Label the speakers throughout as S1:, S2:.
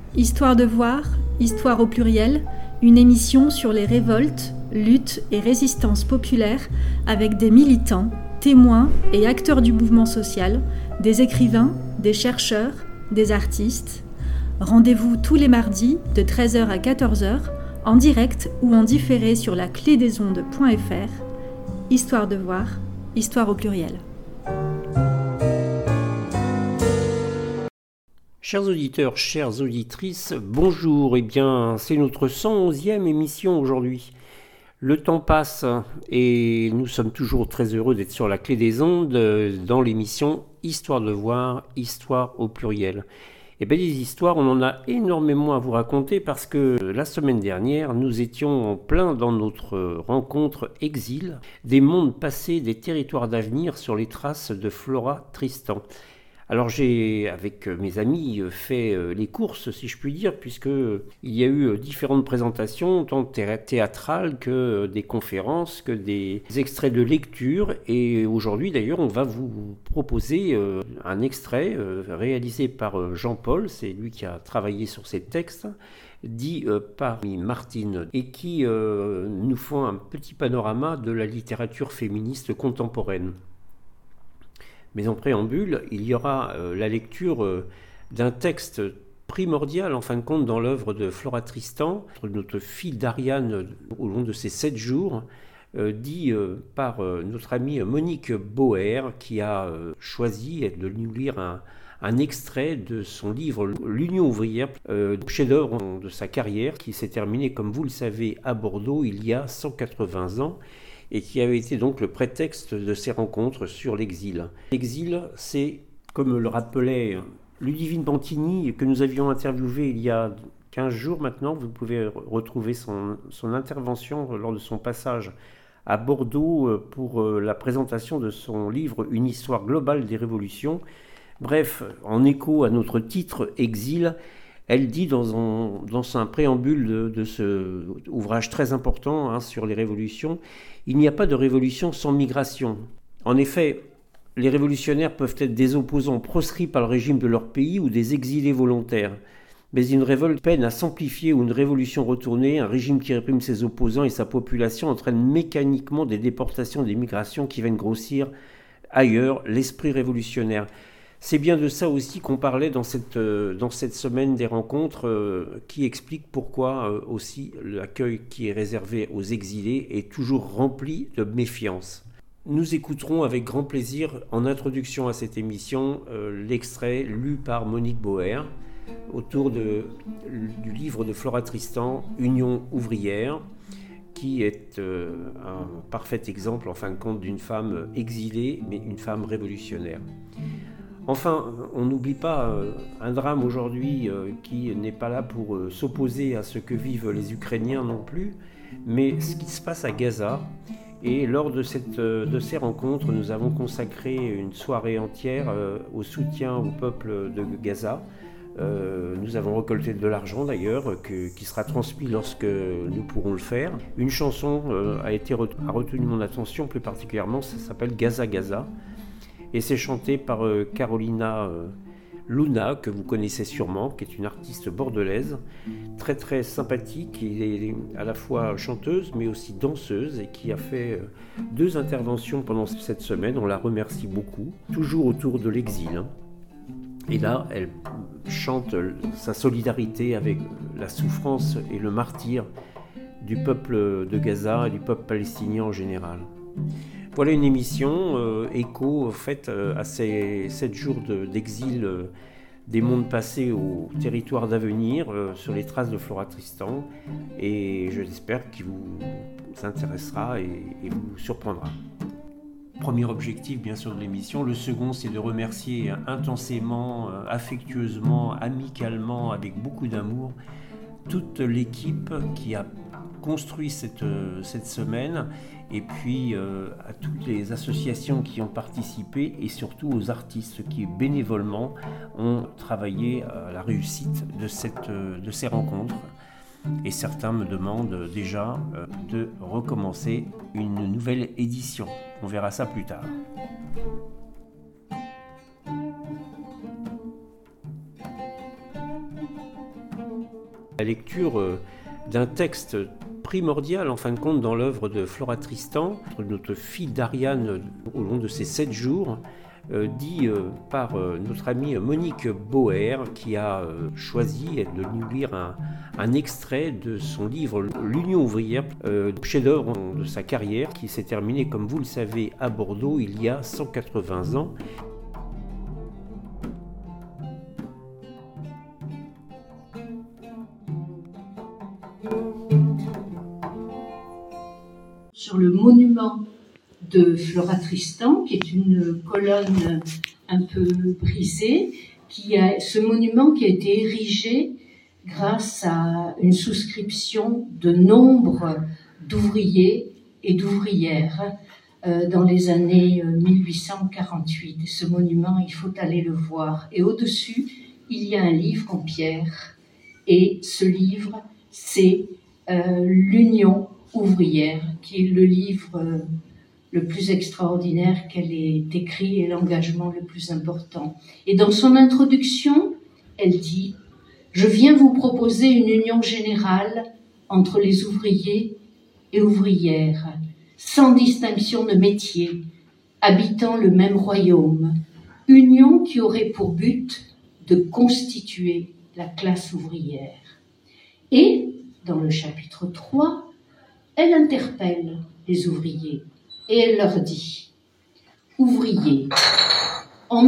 S1: Histoire de voir, Histoire au pluriel, une émission sur les révoltes, luttes et résistances populaires avec des militants, témoins et acteurs du mouvement social, des écrivains, des chercheurs, des artistes. Rendez-vous tous les mardis de 13h à 14h, en direct ou en différé sur la clédesondes.fr. Histoire de voir, Histoire au pluriel.
S2: Chers auditeurs, chères auditrices, bonjour. Eh bien, c'est notre 111e émission aujourd'hui. Le temps passe et nous sommes toujours très heureux d'être sur la clé des ondes dans l'émission Histoire de voir, Histoire au pluriel. Eh bien, des histoires, on en a énormément à vous raconter parce que la semaine dernière, nous étions en plein dans notre rencontre Exil, des mondes passés, des territoires d'avenir sur les traces de Flora Tristan. Alors j'ai, avec mes amis, fait les courses, si je puis dire, puisqu'il y a eu différentes présentations, tant théâtrales que des conférences, que des extraits de lecture. Et aujourd'hui, d'ailleurs, on va vous proposer un extrait réalisé par Jean-Paul, c'est lui qui a travaillé sur ces textes, dit par Martine, et qui nous font un petit panorama de la littérature féministe contemporaine. Mais en préambule, il y aura la lecture d'un texte primordial, en fin de compte, dans l'œuvre de Flora Tristan, notre fille d'Ariane au long de ces 7 jours, dit par notre amie Monique Boer, qui a choisi de nous lire un extrait de son livre L'Union ouvrière, chef-d'œuvre de sa carrière, qui s'est terminé, comme vous le savez, à Bordeaux il y a 180 ans, et qui avait été donc le prétexte de ces rencontres sur l'exil. L'exil, c'est, comme le rappelait Ludivine Pantini, que nous avions interviewé il y a 15 jours maintenant, vous pouvez retrouver son intervention lors de son passage à Bordeaux pour la présentation de son livre Une histoire globale des révolutions. Bref, en écho à notre titre Exil, elle dit dans un préambule de ce ouvrage très important sur les révolutions, il n'y a pas de révolution sans migration. En effet, les révolutionnaires peuvent être des opposants proscrits par le régime de leur pays ou des exilés volontaires. Mais une révolte peine à s'amplifier ou une révolution retournée, un régime qui réprime ses opposants et sa population entraîne mécaniquement des déportations, des migrations qui viennent grossir ailleurs l'esprit révolutionnaire. C'est bien de ça aussi qu'on parlait dans cette semaine des rencontres qui explique pourquoi aussi l'accueil qui est réservé aux exilés est toujours rempli de méfiance. Nous écouterons avec grand plaisir en introduction à cette émission l'extrait lu par Monique Boer autour du livre de Flora Tristan, Union ouvrière, qui est un parfait exemple en fin de compte d'une femme exilée mais une femme révolutionnaire. Enfin, on n'oublie pas un drame aujourd'hui qui n'est pas là pour s'opposer à ce que vivent les Ukrainiens non plus, mais ce qui se passe à Gaza. Et lors de ces rencontres, nous avons consacré une soirée entière au soutien au peuple de Gaza. Nous avons récolté de l'argent d'ailleurs, qui sera transmis lorsque nous pourrons le faire. Une chanson a retenu mon attention plus particulièrement, ça s'appelle Gaza Gaza. Et c'est chanté par Carolina Luna, que vous connaissez sûrement, qui est une artiste bordelaise, très très sympathique, qui est à la fois chanteuse mais aussi danseuse et qui a fait 2 interventions pendant cette semaine, on la remercie beaucoup, toujours autour de l'exil. Et là, elle chante sa solidarité avec la souffrance et le martyre du peuple de Gaza et du peuple palestinien en général. Voilà une émission écho faite à ces 7 jours d'exil des mondes passés au territoire d'avenir sur les traces de Flora Tristan, et j'espère qu'il vous intéressera et vous surprendra. Premier objectif bien sûr de l'émission. Le second, c'est de remercier intensément, affectueusement, amicalement, avec beaucoup d'amour toute l'équipe qui a construit cette semaine, et puis à toutes les associations qui ont participé et surtout aux artistes qui bénévolement ont travaillé à la réussite de ces rencontres. Et certains me demandent déjà de recommencer une nouvelle édition. On verra ça plus tard. La lecture d'un texte primordial, en fin de compte, dans l'œuvre de Flora Tristan, notre fille d'Ariane, au long de ces 7 jours, dit par notre amie Monique Boer, qui a choisi de nous lire un extrait de son livre L'Union ouvrière, chef-d'œuvre de sa carrière, qui s'est terminé, comme vous le savez, à Bordeaux il y a 180 ans.
S3: Sur le monument de Flora Tristan, qui est une colonne un peu brisée, ce monument qui a été érigé grâce à une souscription de nombre d'ouvriers et d'ouvrières dans les années 1848. Ce monument, il faut aller le voir. Et au-dessus, il y a un livre en pierre. Et ce livre, c'est l'Union ouvrière, qui est le livre le plus extraordinaire qu'elle ait écrit et l'engagement le plus important. Et dans son introduction, elle dit « Je viens vous proposer une union générale entre les ouvriers et ouvrières, sans distinction de métier, habitant le même royaume, union qui aurait pour but de constituer la classe ouvrière. » Et, dans le chapitre 3, elle interpelle les ouvriers et elle leur dit « Ouvriers, en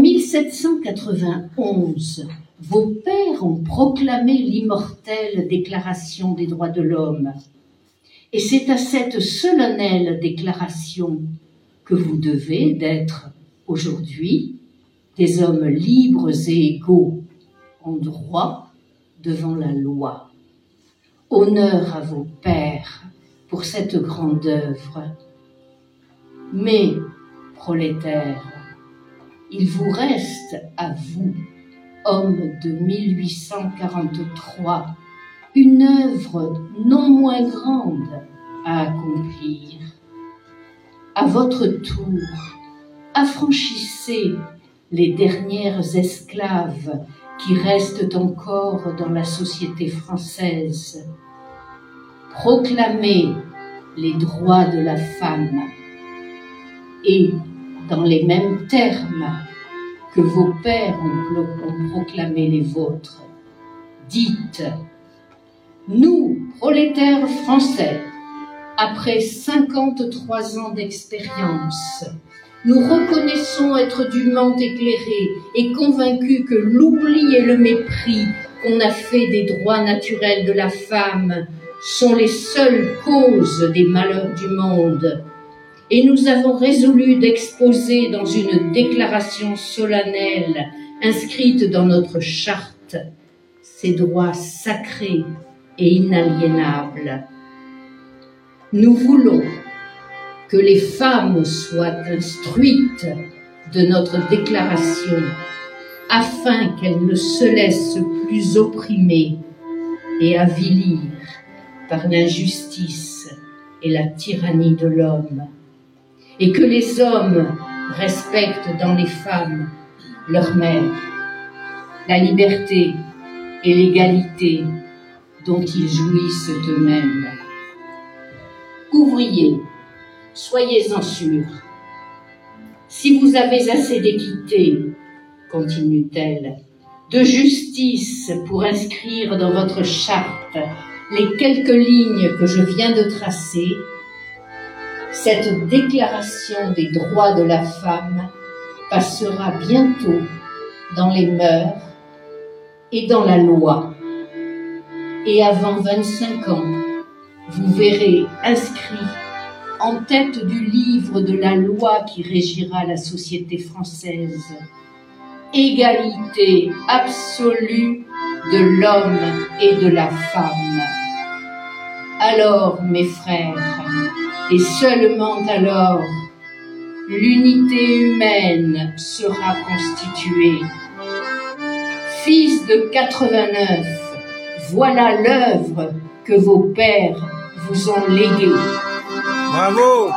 S3: 1791, vos pères ont proclamé l'immortelle Déclaration des droits de l'homme. Et c'est à cette solennelle déclaration que vous devez d'être aujourd'hui des hommes libres et égaux en droit devant la loi. Honneur à vos pères pour cette grande œuvre. Mais, prolétaires, il vous reste à vous, hommes de 1843, une œuvre non moins grande à accomplir. À votre tour, affranchissez les dernières esclaves qui restent encore dans la société française. Proclamez les droits de la femme et, dans les mêmes termes que vos pères ont proclamé les vôtres, dites « Nous, prolétaires français, après 53 ans d'expérience, nous reconnaissons être dûment éclairés et convaincus que l'oubli et le mépris qu'on a fait des droits naturels de la femme sont les seules causes des malheurs du monde. Et nous avons résolu d'exposer dans une déclaration solennelle inscrite dans notre charte ces droits sacrés et inaliénables. Nous voulons que les femmes soient instruites de notre déclaration afin qu'elles ne se laissent plus opprimer et avilir par l'injustice et la tyrannie de l'homme, et que les hommes respectent dans les femmes leur mère, la liberté et l'égalité dont ils jouissent eux-mêmes. Ouvriers, soyez-en sûrs, si vous avez assez d'équité, continue-t-elle, de justice pour inscrire dans votre charte les quelques lignes que je viens de tracer, cette déclaration des droits de la femme passera bientôt dans les mœurs et dans la loi. Et avant 25 ans, vous verrez inscrit en tête du livre de la loi qui régira la société française, égalité absolue de l'homme et de la femme. Alors, mes frères, et seulement alors, l'unité humaine sera constituée. Fils de 89, voilà l'œuvre que vos pères vous ont léguée.
S4: Bravo!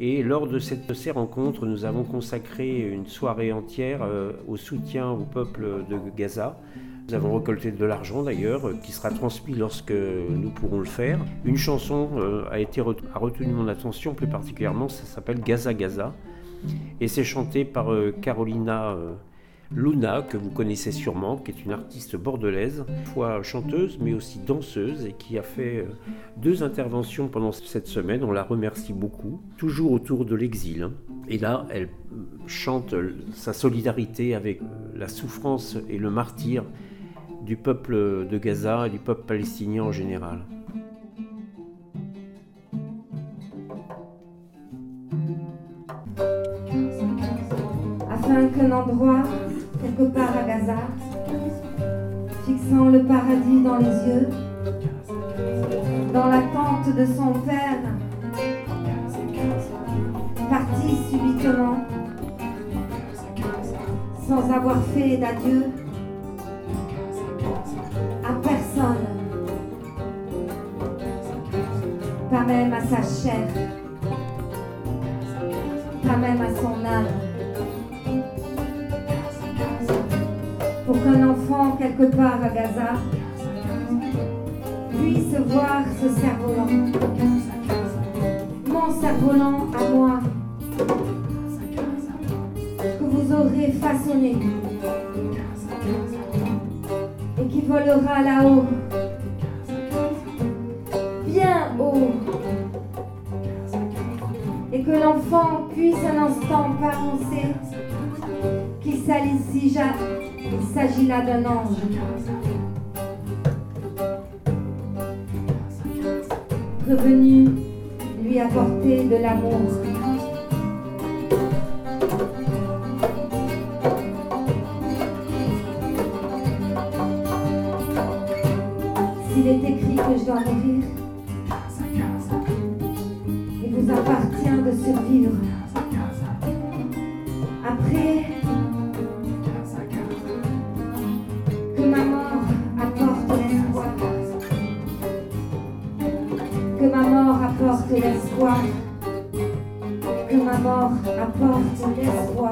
S2: Et lors de ces rencontres, nous avons consacré une soirée entière au soutien au peuple de Gaza. Nous avons récolté de l'argent d'ailleurs, qui sera transmis lorsque nous pourrons le faire. Une chanson a retenu mon attention plus particulièrement, ça s'appelle Gaza Gaza. Et c'est chanté par Carolina Luna, que vous connaissez sûrement, qui est une artiste bordelaise, à la fois chanteuse mais aussi danseuse, et qui a fait 2 interventions pendant cette semaine. On la remercie beaucoup, toujours autour de l'exil. Et là, elle chante sa solidarité avec la souffrance et le martyre du peuple de Gaza et du peuple palestinien en général.
S5: Afin qu'un endroit, quelque part à Gaza, fixant le paradis dans les yeux, dans l'attente de son père, parti subitement, sans avoir fait d'adieu à personne, pas même à sa chair, pas même à son âme. Pour qu'un enfant quelque part à Gaza puisse voir ce cerf-volant, mon cerf-volant à moi, que vous aurez façonné et qui volera là-haut, bien haut, et que l'enfant puisse un instant penser qu'il s'agit là d'un ange. Revenu lui apporter de l'amour. S'il est écrit que je dois mourir, il vous appartient de survivre. Après que ma mort apporte l'espoir, que ma mort apporte l'espoir, que ma mort apporte l'espoir.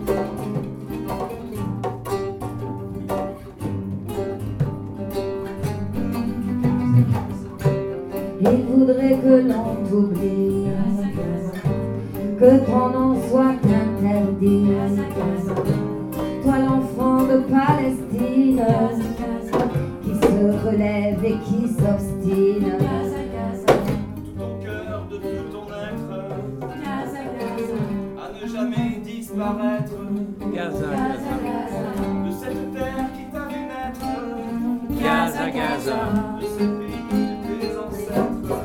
S5: Il voudrait que l'on t'oublie, que ton nom soit interdit. Toi l'enfant de Palestine, qui se relève et qui s'obstine.
S6: Ton cœur de tout ton être, à ne jamais disparaître.
S2: Gaza, Gaza,
S6: De cette terre qui t'a vu naître,
S2: Gaza, Gaza.
S6: de ce pays de tes ancêtres.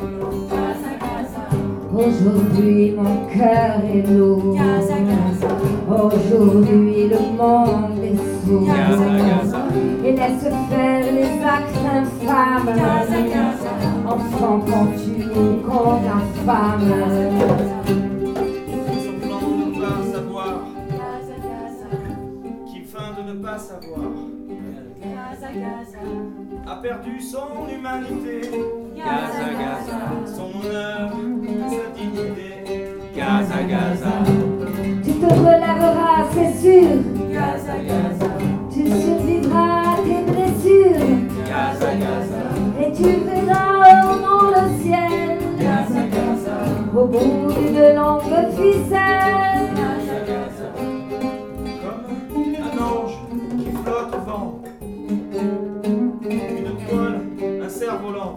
S5: Aujourd'hui mon cœur est lourd, aujourd'hui le monde est sourd, et laisse faire les actes infâmes, enfant qu'on tue, qu'on affame.
S6: Qui semblant de ne pas savoir, qui feint de ne pas savoir, a perdu son humanité,
S2: Gaza, Gaza,
S6: son honneur, sa dignité.
S2: Gaza, Gaza.
S5: Tu te relèveras, c'est sûr,
S2: Gaza, Gaza,
S5: tu survivras à tes blessures,
S2: Gaza, Gaza,
S5: et tu verras au nom le ciel,
S2: Gaza, Gaza,
S5: au bout d'une longue ficelle.
S6: Comme un ange qui flotte au vent, une toile, un cerf-volant,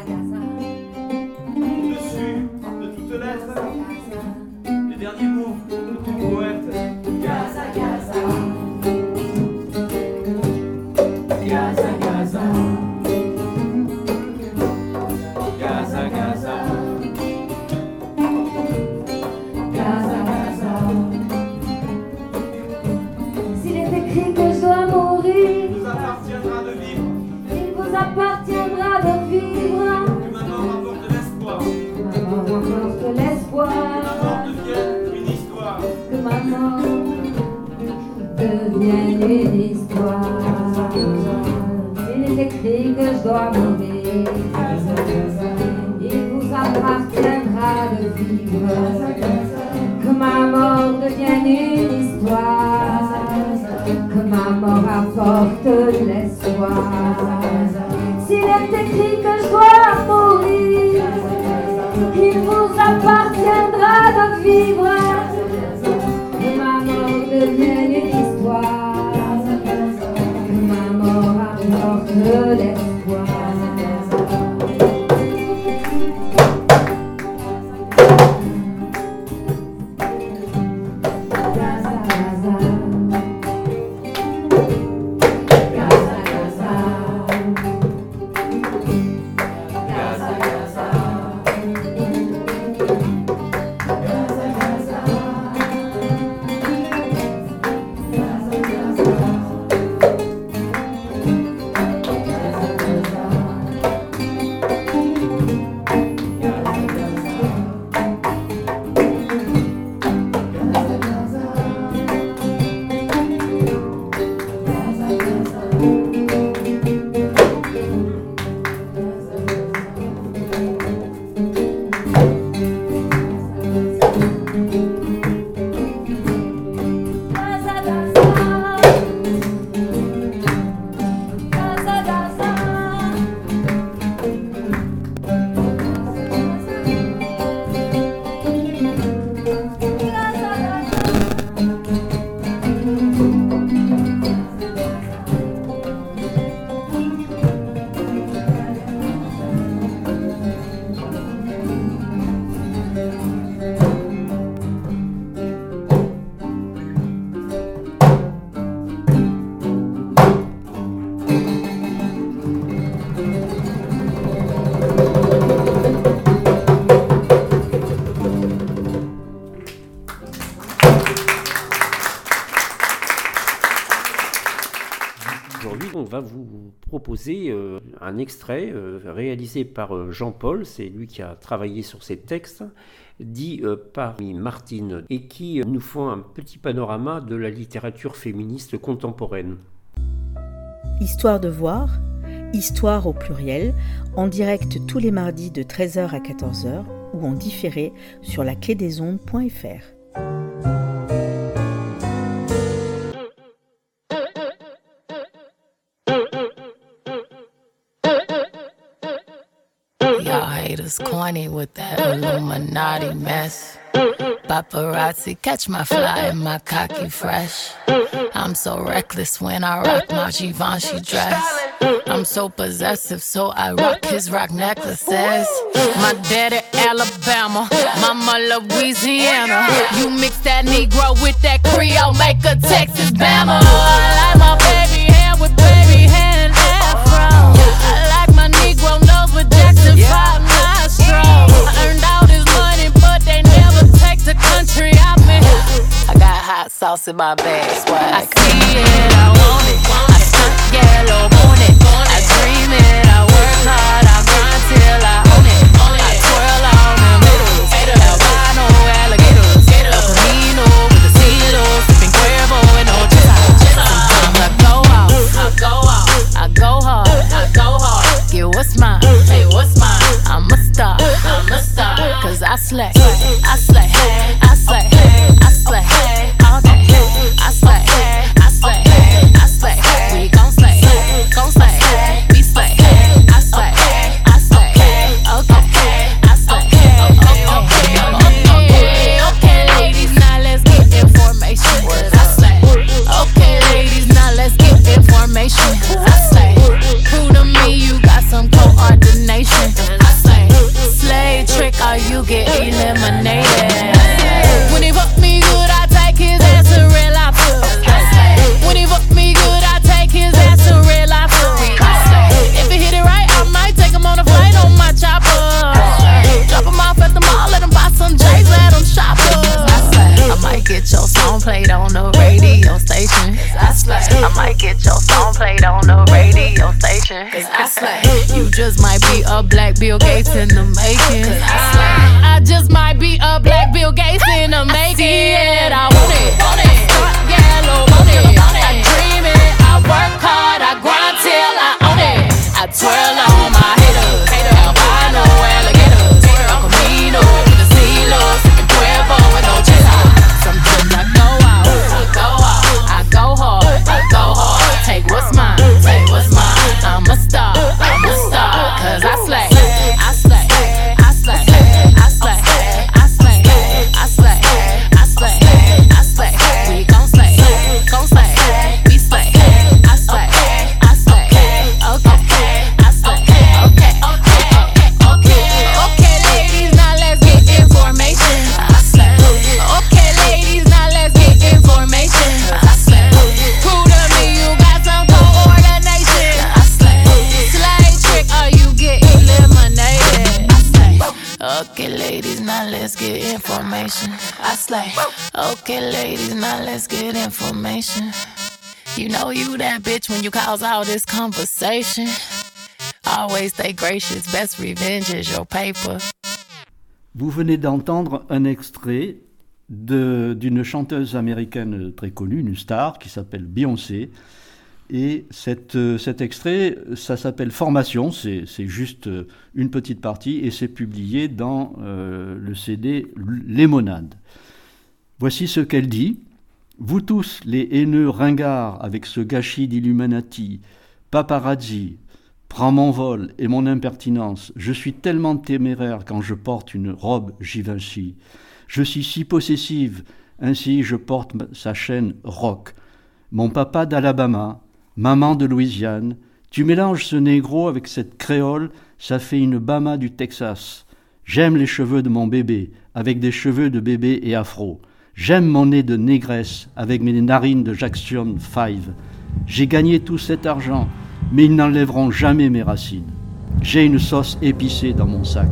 S6: au-dessus de toute lettre, les derniers mots de tout poète.
S2: Gaza, Gaza, Gaza, Gaza, Gaza, Gaza,
S5: Gaza, Gaza. S'il est écrit que je dois mourir,
S6: Il vous appartiendra de vivre,
S5: il vous appartiendra de vivre.
S6: que ma mort apporte l'espoir,
S5: Ma mort apporte l'espoir,
S6: que ma mort devienne une histoire.
S5: que ma mort devienne une histoire. Il est écrit que je dois mourir, il vous appartiendra de vivre. de l'espoir. S'il est écrit que je dois mourir, il vous appartiendra de vivre. Que ma mort devienne une histoire, que ma mort apporte de l'espoir.
S2: Proposer un extrait réalisé par Jean-Paul, c'est lui qui a travaillé sur ces textes, dit par Martine, et qui nous font un petit panorama de la littérature féministe contemporaine.
S7: Histoire de voir, histoire au pluriel, en direct tous les mardis de 13h à 14h ou en différé sur laclédesondes.fr.
S8: Haters corny with that Illuminati mess. Paparazzi catch my fly and my cocky fresh. I'm so reckless when I rock my Givenchy dress. I'm so possessive, so I rock his rock necklaces. My daddy Alabama, mama Louisiana. You mix that Negro with that Creole, make a Texas Bama. I like my baby hair with baby hair and afro. I like my Negro nose with Jackson 5 nostrils. I earned all this money, but they never take the country out me. I got hot sauce in my bag, swag. I see it, I want it. I stunt yellow, want it. I dream it, I work hard, I grind till I own it. I twirl on them hitters, albino alligators, El Camino with the CeeLo, sipping Cuervo and Ocho. Sometimes I go out, I go hard, get what's mine, hey what's mine. I'm a star, cause I slay, I slay, I slay, I slay, all day. I slay, I slay, I slay, we gon' slay, we slay, I slay, I slay, okay, I slay, okay, ladies, now let's get information, I slay, okay, ladies, now let's get information, I slay, prove to me you got some coordination, I slay, slay trick or you get eliminated. When he fuck me good, I take his ass to Red Lobster. When he fuck me good, I take his ass to Red Lobster. If he hit it right, I might take him on a flight on my chopper. Drop him off at the mall, let him buy some J's, let him shop I might get your song played on the radio station. I might get your song played on the radio station. You just might be a black Bill Gates in the making. I just might be a black Bill Gates in the making. I want it, yellow, want it. I dream it, I work hard, I grind till I own it. I twirl on my haters, albino alligators, El Camino with the CeeLo, sipping Cuervo and Ocho. Sometimes I go out, I go hard, take what's mine. Okay, ladies, now let's get information. I slay. Okay, ladies, now let's get information. You know you that bitch when you cause all this conversation. Always stay gracious, best revenge is your paper.
S9: Vous venez d'entendre un extrait d'une chanteuse américaine très connue, une star, qui s'appelle Beyoncé. Et cet extrait, ça s'appelle Formation, c'est juste une petite partie, et c'est publié dans le CD Lémonade. Voici ce qu'elle dit. Vous tous, les haineux ringards, avec ce gâchis d'Illuminati, paparazzi, prends mon vol et mon impertinence, je suis tellement téméraire quand je porte une robe Givenchy. Je suis si possessive, ainsi je porte sa chaîne rock. Mon papa d'Alabama, maman de Louisiane, tu mélanges ce négro avec cette créole, ça fait une Bama du Texas. J'aime les cheveux de mon bébé, avec des cheveux de bébé et afro. J'aime mon nez de négresse, avec mes narines de Jackson 5. J'ai gagné tout cet argent, mais ils n'enlèveront jamais mes racines. J'ai une sauce épicée dans mon sac.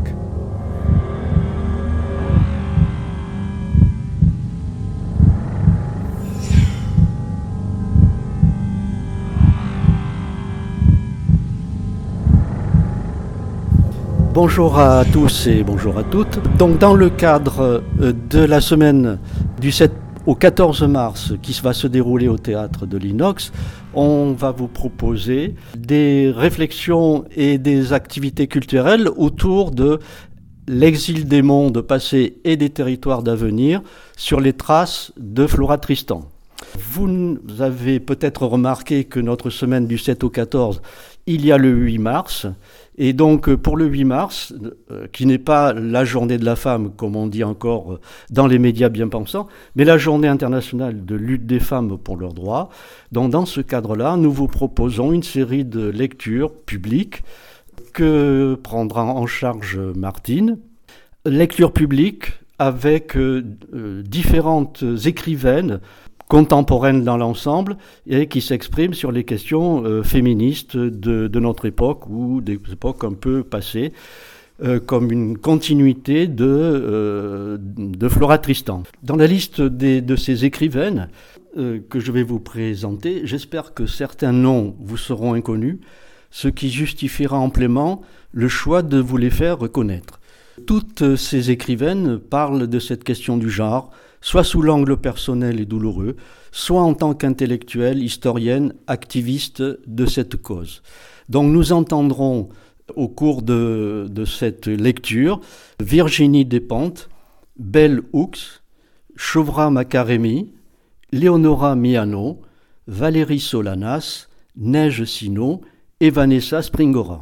S9: Bonjour à tous et bonjour à toutes. Donc dans le cadre de la semaine du 7 au 14 mars qui va se dérouler au théâtre de l'Inox, on va vous proposer des réflexions et des activités culturelles autour de l'exil des mondes passés et des territoires d'avenir sur les traces de Flora Tristan. Vous avez peut-être remarqué que notre semaine du 7 au 14, il y a le 8 mars. Et donc pour le 8 mars, qui n'est pas la journée de la femme, comme on dit encore dans les médias bien pensants, mais la journée internationale de lutte des femmes pour leurs droits, donc dans ce cadre-là, nous vous proposons une série de lectures publiques que prendra en charge Martine. Lectures publiques avec différentes écrivaines contemporaines dans l'ensemble et qui s'expriment sur les questions féministes de notre époque ou des époques un peu passées, comme une continuité de Flora Tristan. Dans la liste de ces écrivaines que je vais vous présenter, j'espère que certains noms vous seront inconnus, ce qui justifiera amplement le choix de vous les faire reconnaître. Toutes ces écrivaines parlent de cette question du genre, soit sous l'angle personnel et douloureux, soit en tant qu'intellectuelle, historienne, activiste de cette cause. Donc nous entendrons au cours de cette lecture Virginie Despentes, Bell Hooks, Shuvra Makaremi, Leonora Miano, Valérie Solanas, Neige Sino et Vanessa Springora.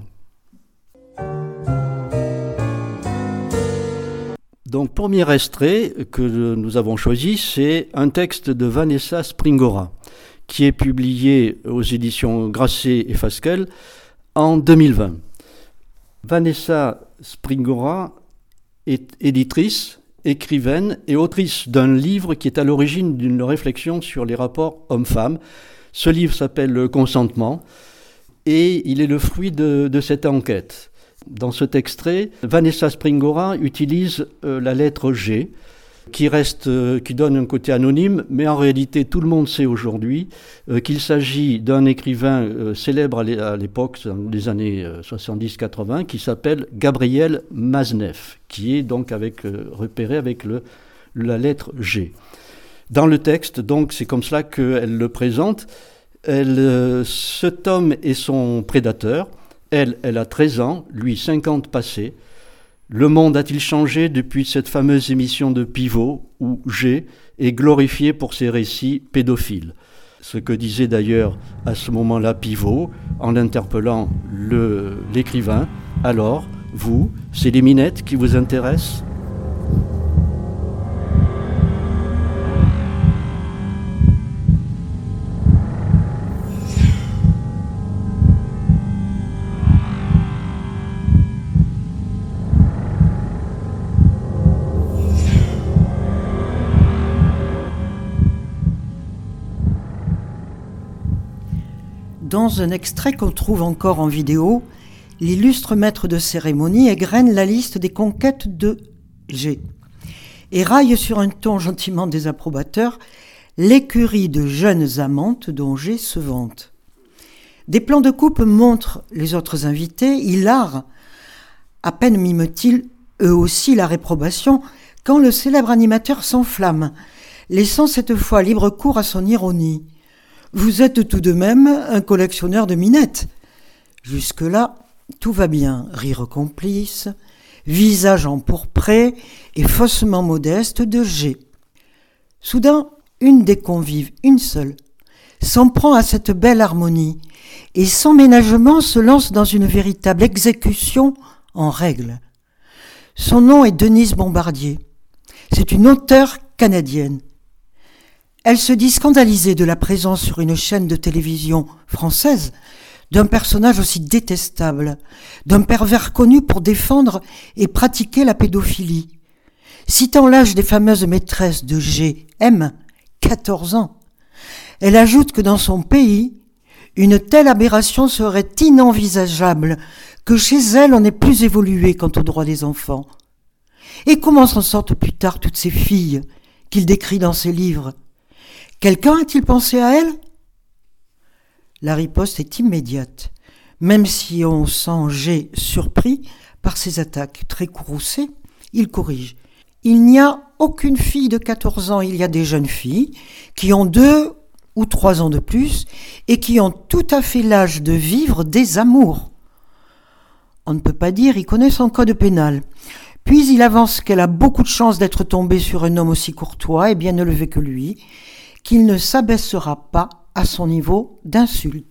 S9: Donc, premier extrait que nous avons choisi, c'est un texte de Vanessa Springora, qui est publié aux éditions Grasset et Fasquelle en 2020. Vanessa Springora est éditrice, écrivaine et autrice d'un livre qui est à l'origine d'une réflexion sur les rapports hommes-femmes. Ce livre s'appelle Le consentement et il est le fruit de cette enquête. Dans cet extrait, Vanessa Springora utilise la lettre G, qui donne un côté anonyme, mais en réalité tout le monde sait aujourd'hui qu'il s'agit d'un écrivain célèbre à l'époque, dans les années 70-80, qui s'appelle Gabriel Maznev, qui est donc repéré avec la lettre G. Dans le texte, donc, c'est comme cela qu'elle le présente. Cet homme est son prédateur. Elle a 13 ans, lui 50 passés. Le monde a-t-il changé depuis cette fameuse émission de Pivot où G est glorifié pour ses récits pédophiles? Ce que disait d'ailleurs à ce moment-là Pivot en interpellant l'écrivain. Alors, vous, c'est les minettes qui vous intéressent?
S10: Dans un extrait qu'on trouve encore en vidéo, l'illustre maître de cérémonie égrène la liste des conquêtes de G. Et raille sur un ton gentiment désapprobateur l'écurie de jeunes amantes dont G se vante. Des plans de coupe montrent les autres invités, hilares. À peine miment-ils eux aussi la réprobation quand le célèbre animateur s'enflamme, laissant cette fois libre cours à son ironie. « Vous êtes tout de même un collectionneur de minettes !» Jusque-là, tout va bien, rire complice, visage empourpré et faussement modeste de G. Soudain, une des convives, une seule, s'en prend à cette belle harmonie et sans ménagement se lance dans une véritable exécution en règle. Son nom est Denise Bombardier. C'est une auteure canadienne. Elle se dit scandalisée de la présence sur une chaîne de télévision française d'un personnage aussi détestable, d'un pervers connu pour défendre et pratiquer la pédophilie. Citant l'âge des fameuses maîtresses de G, M, 14 ans, elle ajoute que dans son pays, une telle aberration serait inenvisageable, que chez elle on est plus évolué quant aux droits des enfants. Et comment s'en sortent plus tard toutes ces filles qu'il décrit dans ses livres ? Quelqu'un a-t-il pensé à elle ? La riposte est immédiate, même si on sent G surpris par ses attaques très courroucées, il corrige. Il n'y a aucune fille de 14 ans, il y a des jeunes filles qui ont 2 ou 3 ans de plus et qui ont tout à fait l'âge de vivre des amours. On ne peut pas dire, il connaît son code pénal. Puis il avance qu'elle a beaucoup de chance d'être tombée sur un homme aussi courtois et bien élevé que lui, qu'il ne s'abaissera pas à son niveau d'insulte.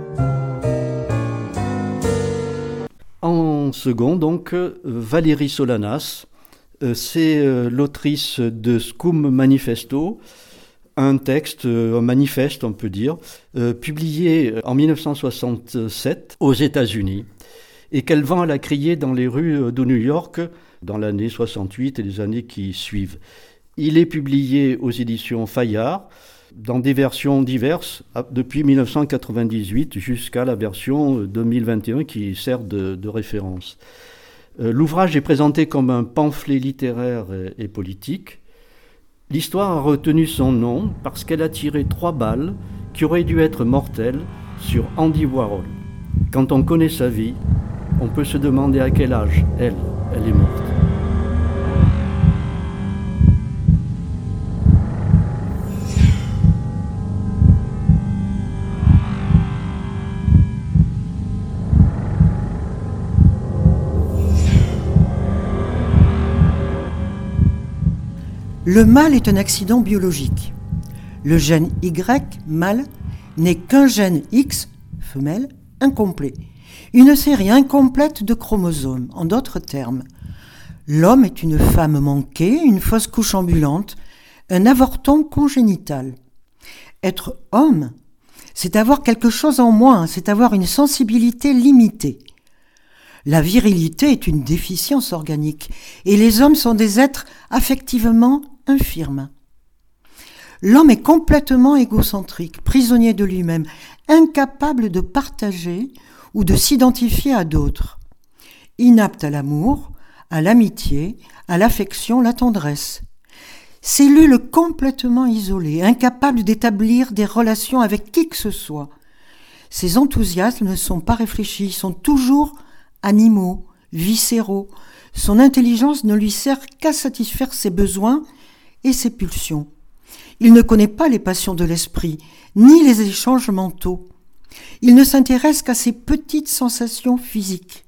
S9: En second, donc, Valérie Solanas, c'est l'autrice de Scum Manifesto, un texte, un manifeste, on peut dire, publié en 1967 aux États-Unis et qu'elle vend à la criée dans les rues de New York dans l'année 68 et les années qui suivent. Il est publié aux éditions Fayard dans des versions diverses depuis 1998 jusqu'à la version 2021 qui sert de référence. L'ouvrage est présenté comme un pamphlet littéraire et politique. L'histoire a retenu son nom parce qu'elle a tiré 3 balles qui auraient dû être mortelles sur Andy Warhol. Quand on connaît sa vie, on peut se demander à quel âge elle est morte.
S10: Le mâle est un accident biologique. Le gène Y, mâle, n'est qu'un gène X, femelle, incomplet. Une série incomplète de chromosomes. En d'autres termes, l'homme est une femme manquée, une fausse couche ambulante, un avorton congénital. Être homme, c'est avoir quelque chose en moins, c'est avoir une sensibilité limitée. La virilité est une déficience organique et les hommes sont des êtres affectivement infirmes. L'homme est complètement égocentrique, prisonnier de lui-même, incapable de partager ou de s'identifier à d'autres. Inapte à l'amour, à l'amitié, à l'affection, la tendresse. Cellule complètement isolée, incapable d'établir des relations avec qui que ce soit. Ses enthousiasmes ne sont pas réfléchis, sont toujours animaux, viscéraux. Son intelligence ne lui sert qu'à satisfaire ses besoins et ses pulsions. Il ne connaît pas les passions de l'esprit, ni les échanges mentaux. Il ne s'intéresse qu'à ses petites sensations physiques.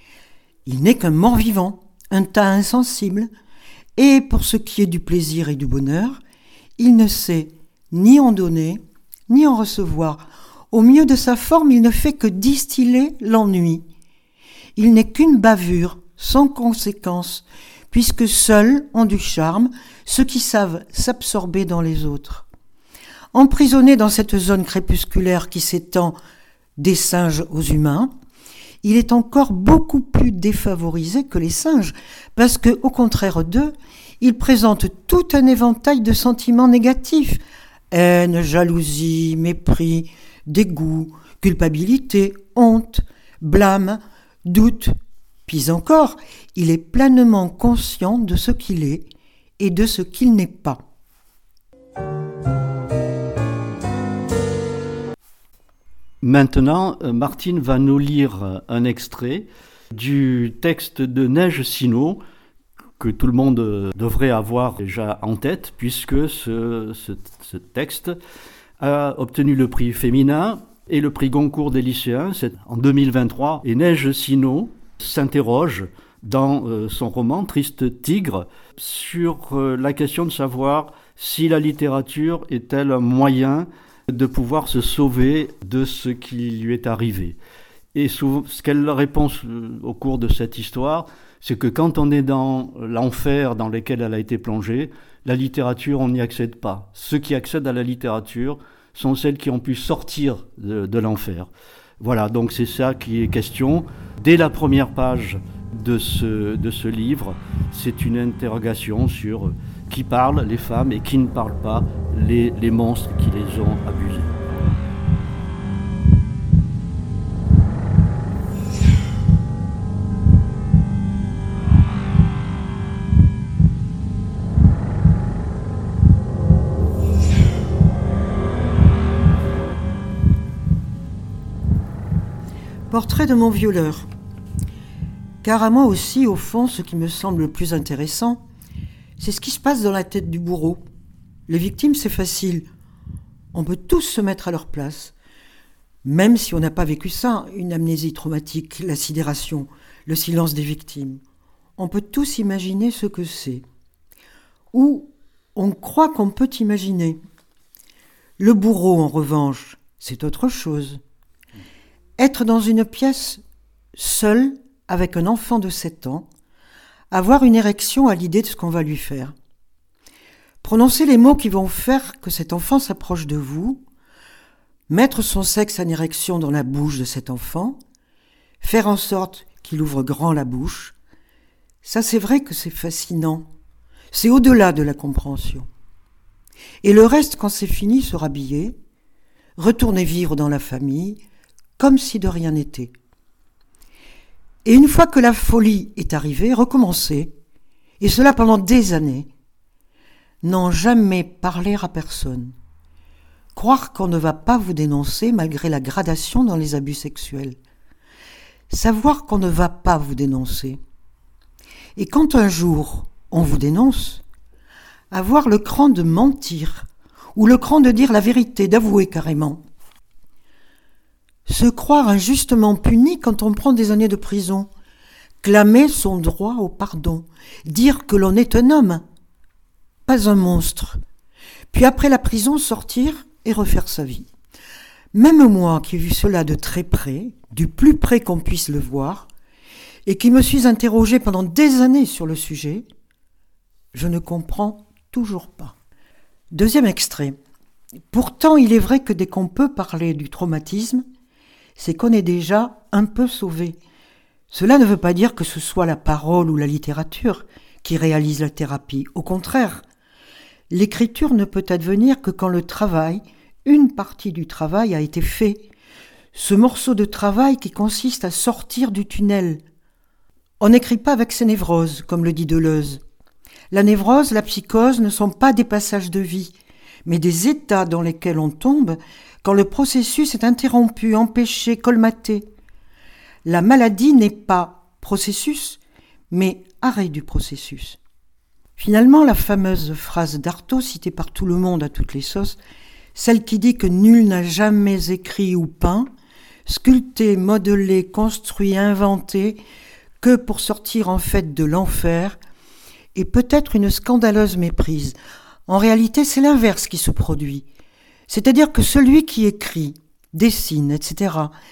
S10: Il n'est qu'un mort-vivant, un tas insensible, et pour ce qui est du plaisir et du bonheur, il ne sait ni en donner, ni en recevoir. Au mieux de sa forme, il ne fait que distiller l'ennui. Il n'est qu'une bavure, sans conséquence, puisque seuls ont du charme ceux qui savent s'absorber dans les autres. Emprisonné dans cette zone crépusculaire qui s'étend des singes aux humains, il est encore beaucoup plus défavorisé que les singes, parce que, au contraire d'eux, il présente tout un éventail de sentiments négatifs, haine, jalousie, mépris, dégoût, culpabilité, honte, blâme, doute Puis encore, il est pleinement conscient de ce qu'il est et de ce qu'il n'est pas.
S9: Maintenant, Martine va nous lire un extrait du texte de Neige Sinaud, que tout le monde devrait avoir déjà en tête, puisque ce texte a obtenu le prix féminin et le prix Goncourt des lycéens en 2023. Et Neige Sinaud s'interroge dans son roman Triste Tigre sur la question de savoir si la littérature est-elle un moyen de pouvoir se sauver de ce qui lui est arrivé. Et souvent, ce qu'elle répond au cours de cette histoire, c'est que quand on est dans l'enfer dans lequel elle a été plongée, la littérature, on n'y accède pas. Ceux qui accèdent à la littérature sont celles qui ont pu sortir de l'enfer. Voilà, donc c'est ça qui est question. Dès la première page de ce livre, c'est une interrogation sur qui parle, les femmes, et qui ne parlent pas, les monstres qui les ont abusés.
S10: Portrait de mon violeur. Car à moi aussi, au fond, ce qui me semble le plus intéressant, c'est ce qui se passe dans la tête du bourreau. Les victimes, c'est facile. On peut tous se mettre à leur place. Même si on n'a pas vécu ça, une amnésie traumatique, la sidération, le silence des victimes. On peut tous imaginer ce que c'est. Ou on croit qu'on peut imaginer. Le bourreau, en revanche, c'est autre chose. Être dans une pièce, seul, avec un enfant de 7 ans, avoir une érection à l'idée de ce qu'on va lui faire. Prononcer les mots qui vont faire que cet enfant s'approche de vous, mettre son sexe en érection dans la bouche de cet enfant, faire en sorte qu'il ouvre grand la bouche, ça c'est vrai que c'est fascinant, c'est au-delà de la compréhension. Et le reste, quand c'est fini, se rhabiller, retourner vivre dans la famille, comme si de rien n'était. Et une fois que la folie est arrivée, recommencer, et cela pendant des années, n'en jamais parler à personne. Croire qu'on ne va pas vous dénoncer malgré la gradation dans les abus sexuels. Savoir qu'on ne va pas vous dénoncer. Et quand un jour on vous dénonce, avoir le cran de mentir, ou le cran de dire la vérité, d'avouer carrément. Se croire injustement puni quand on prend des années de prison, clamer son droit au pardon, dire que l'on est un homme, pas un monstre, puis après la prison sortir et refaire sa vie. Même moi qui ai vu cela de très près, du plus près qu'on puisse le voir, et qui me suis interrogée pendant des années sur le sujet, je ne comprends toujours pas. Deuxième extrait. Pourtant, il est vrai que dès qu'on peut parler du traumatisme, c'est qu'on est déjà un peu sauvé. Cela ne veut pas dire que ce soit la parole ou la littérature qui réalise la thérapie. Au contraire, l'écriture ne peut advenir que quand le travail, une partie du travail a été fait. Ce morceau de travail qui consiste à sortir du tunnel. On n'écrit pas avec ses névroses, comme le dit Deleuze. La névrose, la psychose ne sont pas des passages de vie, mais des états dans lesquels on tombe quand le processus est interrompu, empêché, colmaté. La maladie n'est pas processus, mais arrêt du processus. Finalement, la fameuse phrase d'Artaud, citée par tout le monde à toutes les sauces, celle qui dit que nul n'a jamais écrit ou peint, sculpté, modelé, construit, inventé, que pour sortir en fait de l'enfer, est peut-être une scandaleuse méprise. En réalité, c'est l'inverse qui se produit. C'est-à-dire que celui qui écrit, dessine, etc.,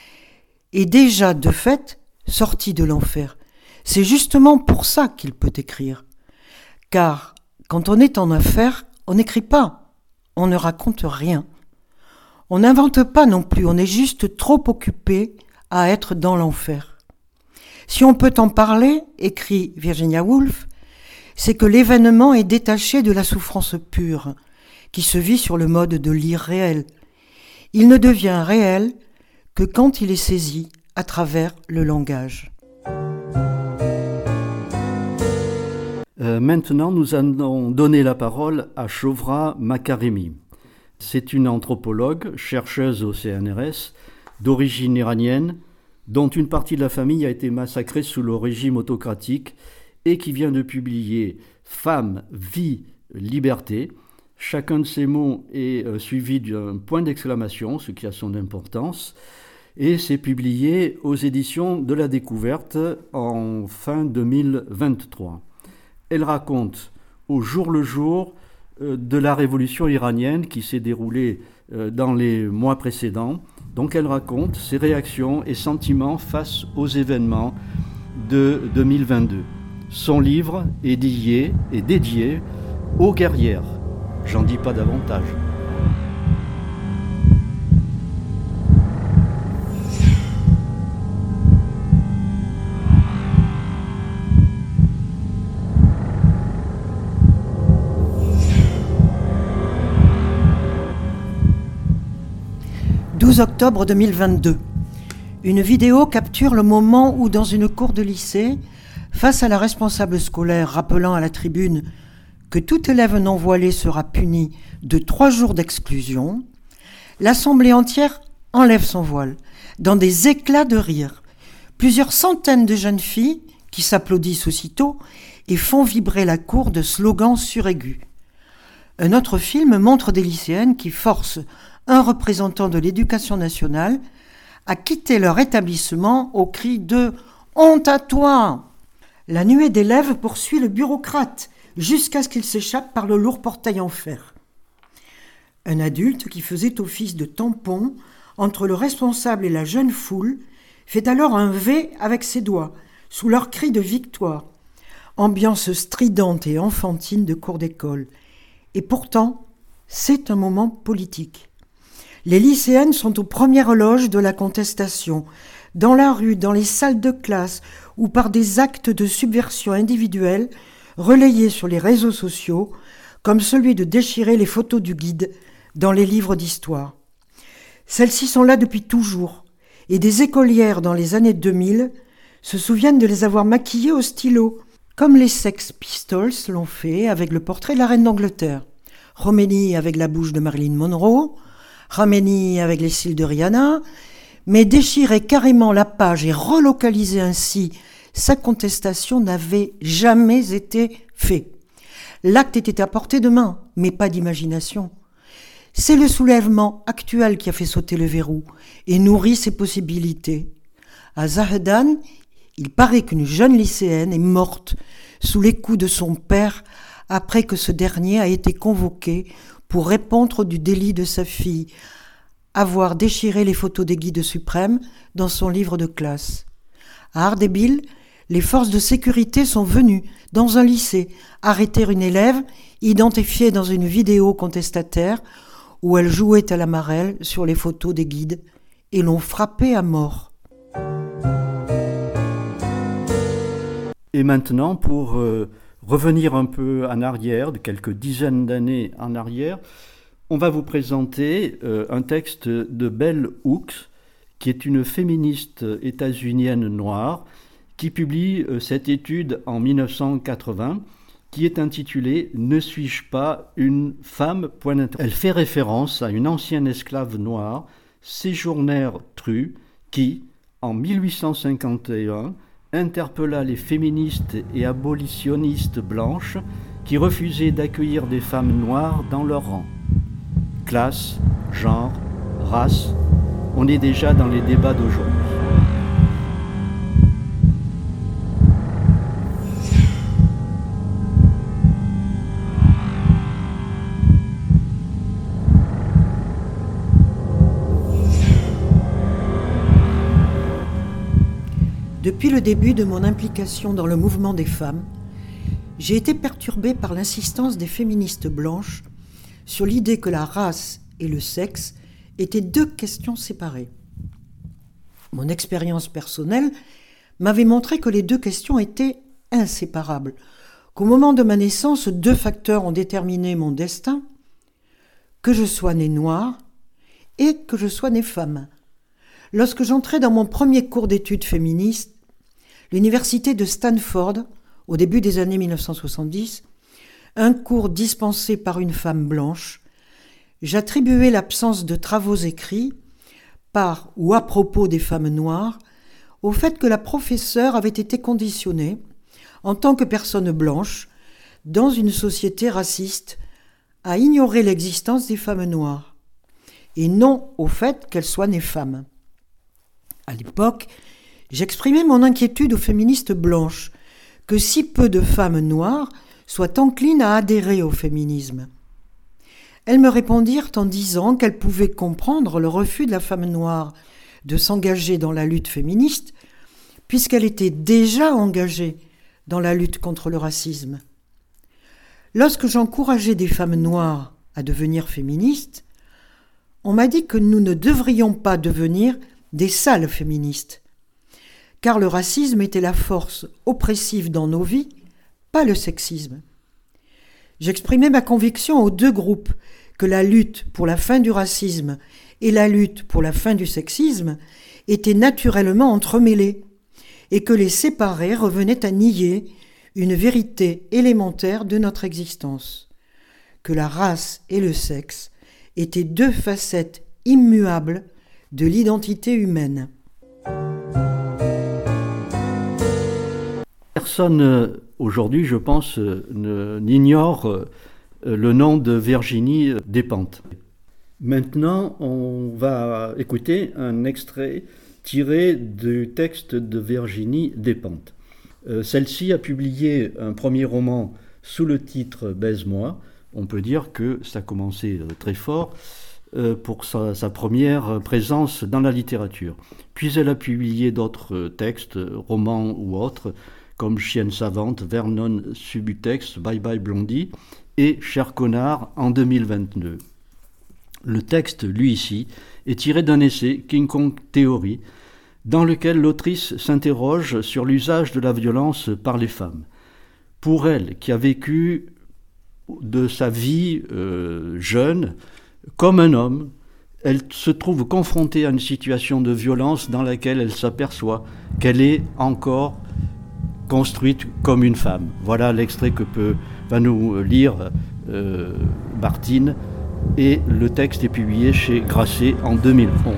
S10: est déjà, de fait, sorti de l'enfer. C'est justement pour ça qu'il peut écrire. Car, quand on est en enfer, on n'écrit pas, on ne raconte rien. On n'invente pas non plus, on est juste trop occupé à être dans l'enfer. Si on peut en parler, écrit Virginia Woolf, c'est que l'événement est détaché de la souffrance pure, qui se vit sur le mode de l'irréel. Il ne devient réel que quand il est saisi à travers le langage.
S9: Maintenant, nous allons donner la parole à Showra Makaremi. C'est une anthropologue, chercheuse au CNRS, d'origine iranienne, dont une partie de la famille a été massacrée sous le régime autocratique et qui vient de publier « Femme, vie, liberté ». Chacun de ces mots est suivi d'un point d'exclamation, ce qui a son importance, et c'est publié aux éditions de la Découverte en fin 2023. Elle raconte au jour le jour de la révolution iranienne qui s'est déroulée dans les mois précédents. Donc elle raconte ses réactions et sentiments face aux événements de 2022. Son livre est dédié aux guerrières. J'en dis pas davantage. «
S10: 12 octobre 2022. Une vidéo capture le moment où, dans une cour de lycée, face à la responsable scolaire rappelant à la tribune que tout élève non voilé sera puni de 3 jours d'exclusion, l'assemblée entière enlève son voile, dans des éclats de rire. Plusieurs centaines de jeunes filles qui s'applaudissent aussitôt et font vibrer la cour de slogans suraigus. Un autre film montre des lycéennes qui forcent un représentant de l'éducation nationale à quitter leur établissement au cri de « Honte à toi !» La nuée d'élèves poursuit le bureaucrate jusqu'à ce qu'il s'échappe par le lourd portail en fer. Un adulte qui faisait office de tampon entre le responsable et la jeune foule fait alors un V avec ses doigts, sous leur cri de victoire. Ambiance stridente et enfantine de cours d'école. Et pourtant, c'est un moment politique. Les lycéennes sont aux premières loges de la contestation, dans la rue, dans les salles de classe ou par des actes de subversion individuelle relayés sur les réseaux sociaux, comme celui de déchirer les photos du guide dans les livres d'histoire. Celles-ci sont là depuis toujours, et des écolières dans les années 2000 se souviennent de les avoir maquillées au stylo, comme les Sex Pistols l'ont fait avec le portrait de la reine d'Angleterre, Khomeini avec la bouche de Marilyn Monroe, Khamenei avec les cils de Rihanna, mais déchirer carrément la page et relocaliser ainsi sa contestation n'avait jamais été fait. L'acte était à portée de main, mais pas d'imagination. C'est le soulèvement actuel qui a fait sauter le verrou et nourrit ses possibilités. À Zahedan, il paraît qu'une jeune lycéenne est morte sous les coups de son père après que ce dernier a été convoqué pour répondre du délit de sa fille, avoir déchiré les photos des guides suprêmes dans son livre de classe. À Ardebil, les forces de sécurité sont venues, dans un lycée, arrêter une élève identifiée dans une vidéo contestataire où elle jouait à la marelle sur les photos des guides et l'ont frappée à mort.
S9: Et maintenant, pour revenir un peu en arrière, de quelques dizaines d'années en arrière, on va vous présenter un texte de Bell Hooks, qui est une féministe états-unienne noire, qui publie cette étude en 1980, qui est intitulée « Ne suis-je pas une femme ?» Elle fait référence à une ancienne esclave noire, Séjourner True, qui, en 1851, interpella les féministes et abolitionnistes blanches qui refusaient d'accueillir des femmes noires dans leur rang. Classe, genre, race, on est déjà dans les débats d'aujourd'hui.
S10: Depuis le début de mon implication dans le mouvement des femmes, j'ai été perturbée par l'insistance des féministes blanches sur l'idée que la race et le sexe étaient 2 questions séparées. Mon expérience personnelle m'avait montré que les 2 questions étaient inséparables, qu'au moment de ma naissance, 2 facteurs ont déterminé mon destin, que je sois née noire et que je sois née femme. Lorsque j'entrais dans mon premier cours d'études féministes, l'université de Stanford, au début des années 1970, un cours dispensé par une femme blanche, j'attribuais l'absence de travaux écrits par ou à propos des femmes noires au fait que la professeure avait été conditionnée, en tant que personne blanche, dans une société raciste, à ignorer l'existence des femmes noires, et non au fait qu'elles soient nées femmes. À l'époque, j'exprimais mon inquiétude aux féministes blanches que si peu de femmes noires soient enclines à adhérer au féminisme. Elles me répondirent en disant qu'elles pouvaient comprendre le refus de la femme noire de s'engager dans la lutte féministe, puisqu'elle était déjà engagée dans la lutte contre le racisme. Lorsque j'encourageais des femmes noires à devenir féministes, on m'a dit que nous ne devrions pas devenir des sales féministes, car le racisme était la force oppressive dans nos vies, pas le sexisme. J'exprimais ma conviction aux deux groupes que la lutte pour la fin du racisme et la lutte pour la fin du sexisme étaient naturellement entremêlées et que les séparer revenait à nier une vérité élémentaire de notre existence, que la race et le sexe étaient deux facettes immuables de l'identité humaine.
S9: Personne aujourd'hui, je pense, n'ignore le nom de Virginie Despentes. Maintenant, on va écouter un extrait tiré du texte de Virginie Despentes. Celle-ci a publié un premier roman sous le titre « Baise-moi ». On peut dire que ça a commencé très fort pour sa première présence dans la littérature. Puis elle a publié d'autres textes, romans ou autres, comme Chienne savante, Vernon Subutex, Bye Bye Blondie et Cher connard en 2022. Le texte, lui ici, est tiré d'un essai, King Kong Theory, dans lequel l'autrice s'interroge sur l'usage de la violence par les femmes. Pour elle, qui a vécu de sa vie jeune comme un homme, elle se trouve confrontée à une situation de violence dans laquelle elle s'aperçoit qu'elle est encore construite comme une femme. Voilà l'extrait que va nous lire Martine, et le texte est publié chez Grasset en 2011.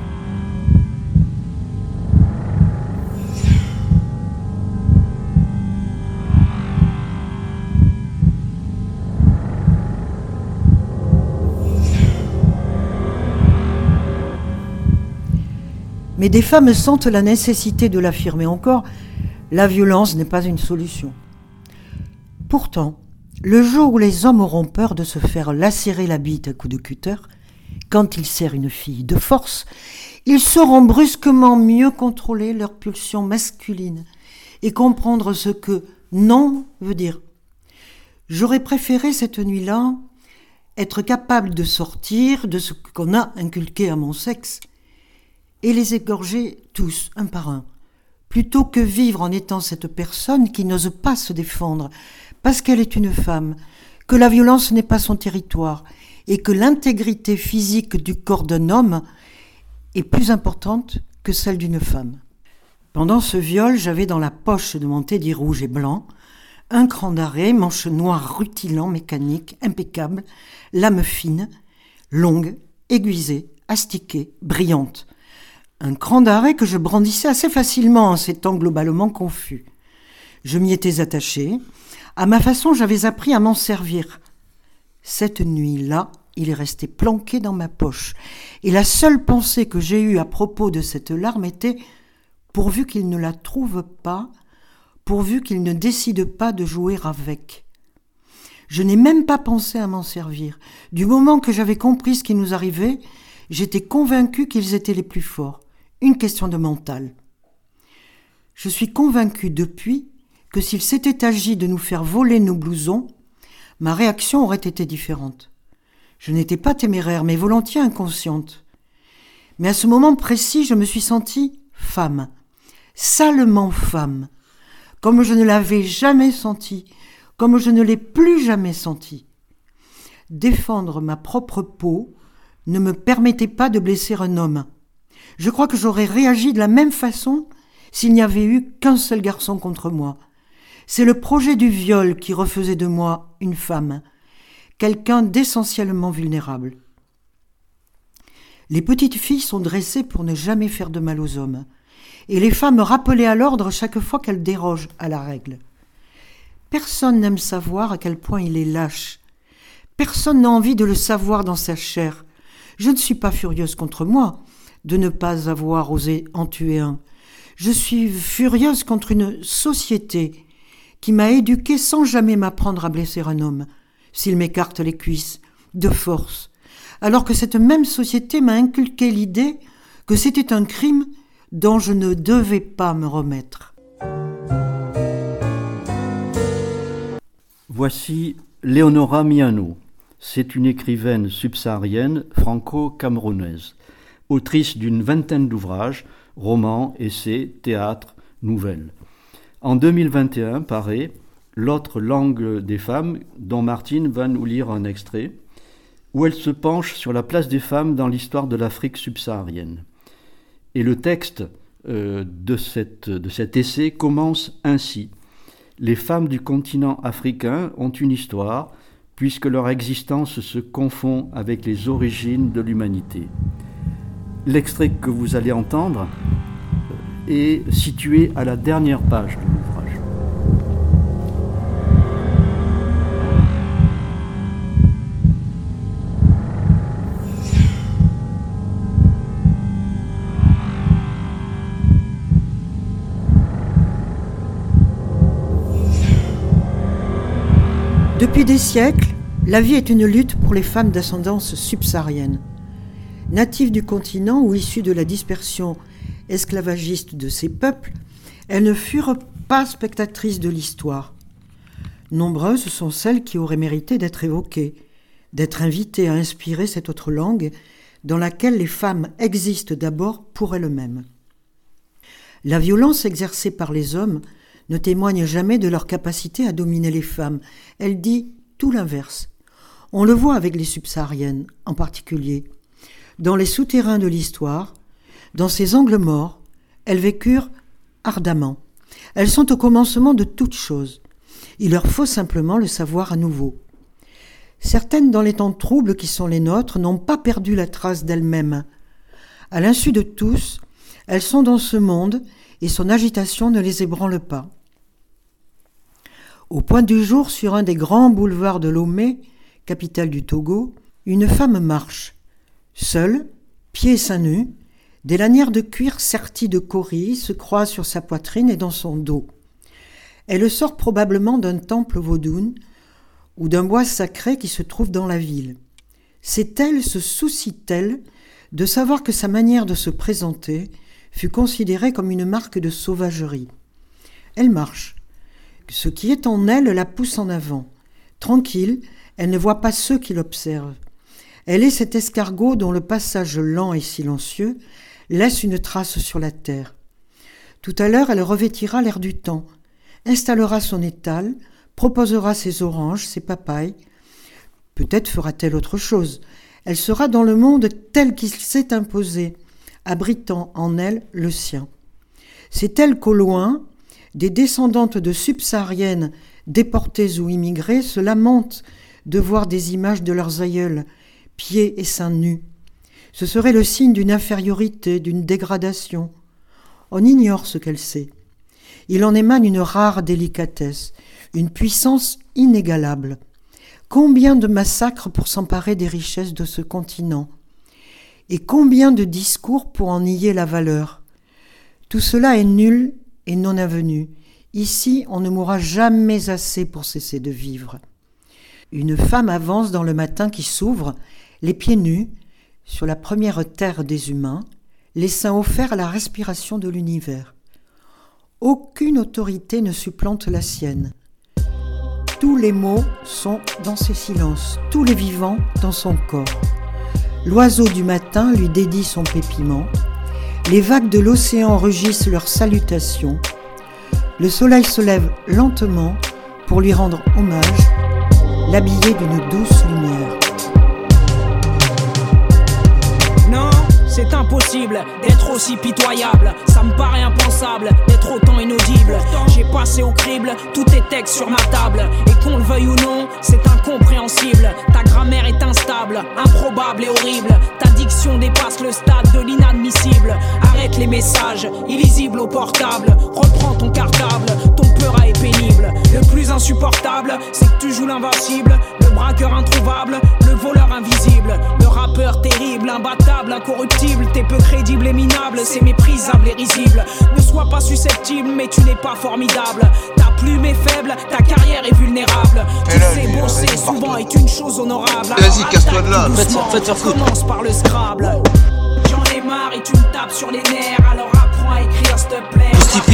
S10: Mais des femmes sentent la nécessité de l'affirmer encore. La violence n'est pas une solution. Pourtant, le jour où les hommes auront peur de se faire lacérer la bite à coups de cutter, quand ils serrent une fille de force, ils sauront brusquement mieux contrôler leurs pulsions masculines et comprendre ce que non veut dire. J'aurais préféré cette nuit-là être capable de sortir de ce qu'on a inculqué à mon sexe et les égorger tous, un par un, plutôt que vivre en étant cette personne qui n'ose pas se défendre parce qu'elle est une femme, que la violence n'est pas son territoire et que l'intégrité physique du corps d'un homme est plus importante que celle d'une femme. Pendant ce viol, j'avais dans la poche de mon teddy rouge et blanc un cran d'arrêt, manche noire rutilant, mécanique, impeccable, lame fine, longue, aiguisée, astiquée, brillante. Un cran d'arrêt que je brandissais assez facilement en ces temps globalement confus. Je m'y étais attaché. À ma façon, j'avais appris à m'en servir. Cette nuit-là, il est resté planqué dans ma poche. Et la seule pensée que j'ai eue à propos de cette larme était « pourvu qu'il ne la trouve pas, pourvu qu'il ne décide pas de jouer avec ». Je n'ai même pas pensé à m'en servir. Du moment que j'avais compris ce qui nous arrivait, j'étais convaincue qu'ils étaient les plus forts. Une question de mental. Je suis convaincue depuis que s'il s'était agi de nous faire voler nos blousons, ma réaction aurait été différente. Je n'étais pas téméraire, mais volontiers inconsciente. Mais à ce moment précis, je me suis sentie femme, salement femme, comme je ne l'avais jamais sentie, comme je ne l'ai plus jamais sentie. Défendre ma propre peau ne me permettait pas de blesser un homme. Je crois que j'aurais réagi de la même façon s'il n'y avait eu qu'un seul garçon contre moi. C'est le projet du viol qui refaisait de moi une femme, quelqu'un d'essentiellement vulnérable. Les petites filles sont dressées pour ne jamais faire de mal aux hommes, et les femmes rappelées à l'ordre chaque fois qu'elles dérogent à la règle. Personne n'aime savoir à quel point il est lâche. Personne n'a envie de le savoir dans sa chair. Je ne suis pas furieuse contre moi de ne pas avoir osé en tuer un. Je suis furieuse contre une société qui m'a éduquée sans jamais m'apprendre à blesser un homme, s'il m'écarte les cuisses, de force, alors que cette même société m'a inculqué l'idée que c'était un crime dont je ne devais pas me remettre.
S9: Voici Léonora Miano. C'est une écrivaine subsaharienne franco-camerounaise, autrice d'une vingtaine d'ouvrages, romans, essais, théâtre, nouvelles. En 2021 paraît L'autre langue des femmes, dont Martine va nous lire un extrait, où elle se penche sur la place des femmes dans l'histoire de l'Afrique subsaharienne. Et le texte de cet essai commence ainsi. Les femmes du continent africain ont une histoire, puisque leur existence se confond avec les origines de l'humanité. L'extrait que vous allez entendre est situé à la dernière page de l'ouvrage.
S10: Depuis des siècles, la vie est une lutte pour les femmes d'ascendance subsaharienne. Natives du continent ou issues de la dispersion esclavagiste de ces peuples, elles ne furent pas spectatrices de l'histoire. Nombreuses sont celles qui auraient mérité d'être évoquées, d'être invitées à inspirer cette autre langue dans laquelle les femmes existent d'abord pour elles-mêmes. La violence exercée par les hommes ne témoigne jamais de leur capacité à dominer les femmes. Elle dit tout l'inverse. On le voit avec les subsahariennes en particulier. Dans les souterrains de l'histoire, dans ces angles morts, elles vécurent ardemment. Elles sont au commencement de toute chose. Il leur faut simplement le savoir à nouveau. Certaines, dans les temps troubles qui sont les nôtres, n'ont pas perdu la trace d'elles-mêmes. À l'insu de tous, elles sont dans ce monde et son agitation ne les ébranle pas. Au point du jour, sur un des grands boulevards de Lomé, capitale du Togo, une femme marche. Seule, pieds et seins nus, des lanières de cuir serties de coris se croisent sur sa poitrine et dans son dos. Elle sort probablement d'un temple vaudoun ou d'un bois sacré qui se trouve dans la ville. Se soucie-t-elle de savoir que sa manière de se présenter fut considérée comme une marque de sauvagerie. Elle marche. Ce qui est en elle la pousse en avant. Tranquille, elle ne voit pas ceux qui l'observent. Elle est cet escargot dont le passage lent et silencieux laisse une trace sur la terre. Tout à l'heure, elle revêtira l'air du temps, installera son étal, proposera ses oranges, ses papayes. Peut-être fera-t-elle autre chose. Elle sera dans le monde tel qu'il s'est imposé, abritant en elle le sien. C'est elle qu'au loin, des descendantes de subsahariennes déportées ou immigrées se lamentent de voir des images de leurs aïeuls, pieds et seins nus. Ce serait le signe d'une infériorité, d'une dégradation. On ignore ce qu'elle sait. Il en émane une rare délicatesse, une puissance inégalable. Combien de massacres pour s'emparer des richesses de ce continent? Et combien de discours pour en nier la valeur? Tout cela est nul et non avenu. Ici, on ne mourra jamais assez pour cesser de vivre. Une femme avance dans le matin qui s'ouvre, les pieds nus, sur la première terre des humains, les seins offerts à la respiration de l'univers. Aucune autorité ne supplante la sienne. Tous les mots sont dans ses silences, tous les vivants dans son corps. L'oiseau du matin lui dédie son pépiment. Les vagues de l'océan rugissent leurs salutations. Le soleil se lève lentement pour lui rendre hommage, l'habiller d'une douce lumière.
S4: Non,
S11: C'est impossible d'être aussi pitoyable. Ça me paraît impensable d'être autant inaudible. J'ai passé au crible tous tes textes sur ma table. Et qu'on le veuille ou non, c'est incompréhensible. Ta grammaire est instable, improbable et horrible. Ta diction dépasse le stade de l'inadmissible. Arrête les messages, illisibles au portable. Reprends ton cartable, ton peur est pénible. Le plus insupportable, c'est que tu joues l'invincible. Le braqueur introuvable, le voleur invisible. Le rappeur terrible, imbattable, incorruptible. T'es peu crédible et minable, c'est méprisable et risible. Ne sois pas susceptible, mais tu n'es pas formidable. Ta plume est faible, ta carrière est vulnérable. Tu sais bosser souvent est une chose honorable.
S4: Vas-y, casse-toi de là.
S11: Commence par le Scrabble. J'en ai marre et tu me tapes sur les nerfs. Alors apprends à écrire s'il te plaît.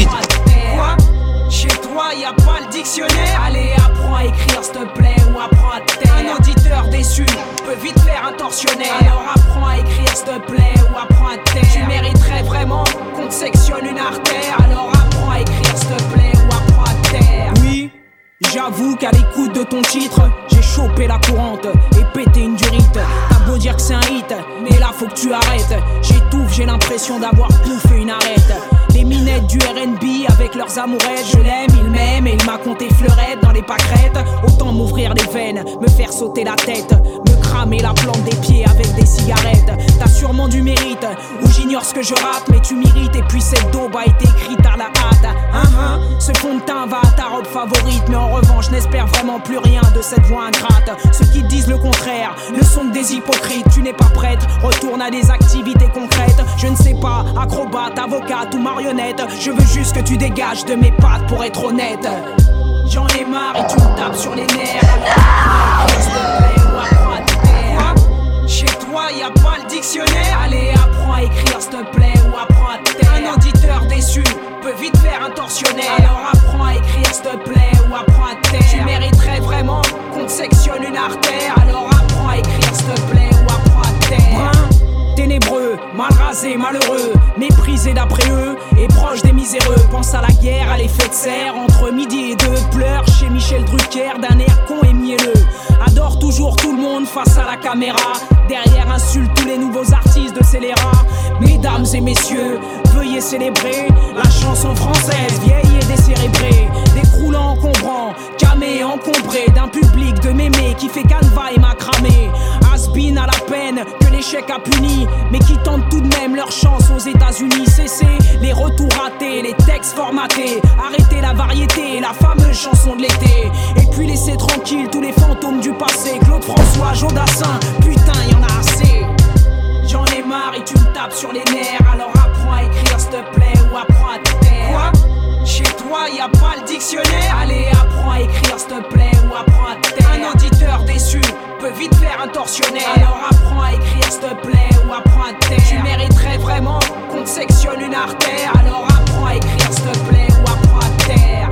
S11: Quoi? Chez toi y a pas le dictionnaire. Allez apprends à écrire s'il te plaît ou apprends à te taire. Un auditeur déçu peut vite faire un tortionnaire. Alors apprends à écrire s'il te plaît ou apprends à te taire. Tu mériterais vraiment qu'on te sectionne une artère. Alors apprends à écrire s'il te plaît ou apprends à te taire. Oui, j'avoue qu'à l'écoute de ton titre, j'ai chopé la courante et pété une durite. T'as beau dire que c'est un hit, mais là faut que tu arrêtes. J'étouffe, j'ai l'impression d'avoir bouffé une arête. Les minettes du R&B avec leurs amourettes. Je l'aime, il m'aime et il m'a compté fleurette dans les pâquerettes. Autant m'ouvrir les veines, me faire sauter la tête, me cramer la plante des pieds avec des cigarettes. T'as sûrement du mérite, ou j'ignore ce que je rate, mais tu m'irrites. Et puis cette daube a été écrite à la hâte. Ce fond de teint va à ta robe favorite. Mais en revanche, n'espère vraiment plus rien de cette voix ingrate. Ceux qui disent le contraire ne sont que des hypocrites. Tu n'es pas prête, retourne à des activités concrètes. Je ne sais pas, acrobate, avocate ou marionnette. Je veux juste que tu dégages de mes pattes pour être honnête. J'en ai marre et tu me tapes sur les nerfs. Alors s'il te plaît ou apprends à te taire. Chez toi y a pas le dictionnaire. Allez apprends à écrire s'il te plaît ou apprends à te taire. Un auditeur déçu peut vite faire un tortionnaire. Alors apprends à écrire s'il te plaît ou apprends à te taire. Tu mériterais vraiment qu'on te sectionne une artère. Alors apprends à écrire s'il te plaît ou apprends à te taire. Ténébreux, mal rasé, malheureux, méprisé d'après eux et proche des miséreux. Pense à la guerre, à l'effet de serre entre midi et deux. Pleure chez Michel Drucker d'un air con et mielleux. Adore toujours tout le monde face à la caméra. Derrière insulte tous les nouveaux artistes de scélérats. Mesdames et messieurs, veuillez célébrer la chanson française vieille et décérébrée. Décroulant, encombrant, camé, encombré d'un public de mémés qui fait canevas et macramé. Has-been à la peine que l'échec a puni, mais qui tentent tout de même leur chance aux États-Unis. Cessez les retours ratés, les textes formatés. Arrêtez la variété, la fameuse chanson de l'été. Et puis laissez tranquille tous les fantômes du passé. Claude François, Jodassin, putain y'en a assez. J'en ai marre et tu me tapes sur les nerfs. Alors apprends à écrire s'il te plaît ou apprends à te taire. Quoi? Chez toi y a pas le dictionnaire. Allez apprends à écrire s'il te plaît ou apprends à te taire. Un auditeur déçu peut vite faire un tortionnaire. Alors apprends à écrire s'il te plaît ou apprends à te taire. Tu mériterais vraiment qu'on te sectionne une artère. Alors apprends à écrire s'il te plaît ou apprends à te taire.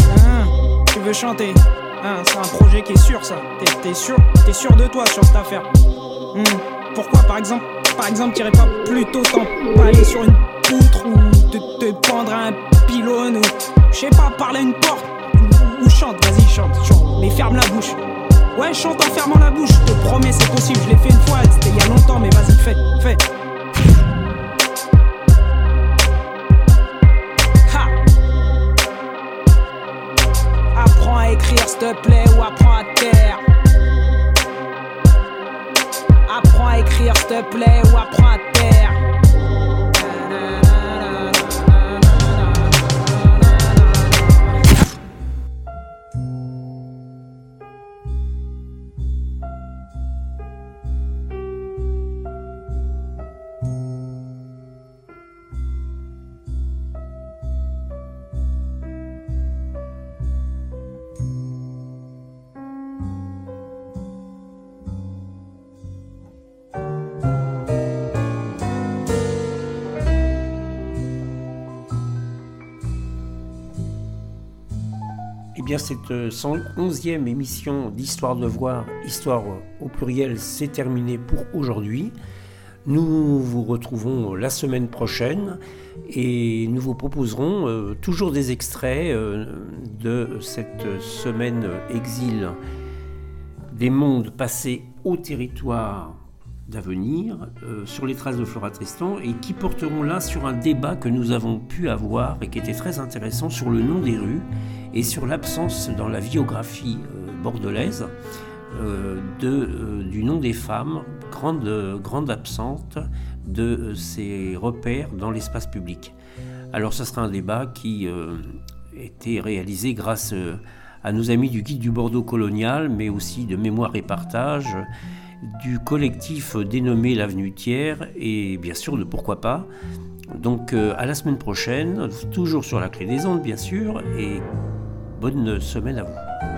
S11: Tu veux chanter? C'est un projet qui est sûr ça. T'es sûr de toi sur cette affaire. Pourquoi par exemple t'irais pas plutôt t'empaler sur une poutre ou te pendre à un pylône ou je sais pas, parler à une porte ou chante, vas-y chante, mais ferme la bouche. Ouais, chante en fermant la bouche, je te promets c'est possible, je l'ai fait une fois, c'était il y a longtemps, mais vas-y fais. Ha. Apprends à écrire s'il te plaît ou apprends à te taire. Apprends à écrire s'il te plaît ou apprends à te taire.
S2: Eh bien, cette 111e émission d'Histoire de voir, Histoire au pluriel, c'est terminé pour aujourd'hui. Nous vous retrouvons la semaine prochaine et nous vous proposerons toujours des extraits de cette semaine exil des mondes passés au territoire d'avenir sur les traces de Flora Tristan et qui porteront là sur un débat que nous avons pu avoir et qui était très intéressant sur le nom des rues et sur l'absence dans la biographie bordelaise du nom des femmes, grande absente de ces repères dans l'espace public. Alors ce sera un débat qui était réalisé grâce à nos amis du Guide du Bordeaux colonial, mais aussi de Mémoire et Partage, du collectif dénommé l'Avenue Thiers et bien sûr de Pourquoi pas. Donc à la semaine prochaine, toujours sur la Clé des Ondes bien sûr, et bonne semaine à vous.